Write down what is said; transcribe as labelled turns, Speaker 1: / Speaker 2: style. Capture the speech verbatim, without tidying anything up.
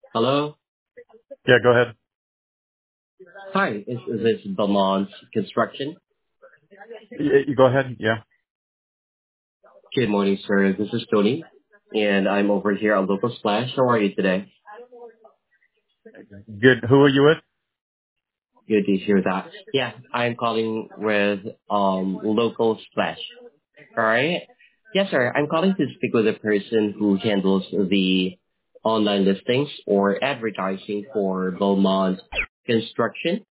Speaker 1: Hello.
Speaker 2: Yeah, go ahead.
Speaker 1: Hi, is, is this Beaumont Construction?
Speaker 2: Y- You go ahead. Yeah.
Speaker 1: Good morning, sir. This is Tony, and I'm over here at Local Splash. How are you today?
Speaker 2: Good. Who are you with?
Speaker 1: Good to hear that. Yeah, I'm calling with um Local Splash. All right. Yes, sir. I'm calling to speak with a person who handles the online listings or advertising for Beaumont Construction.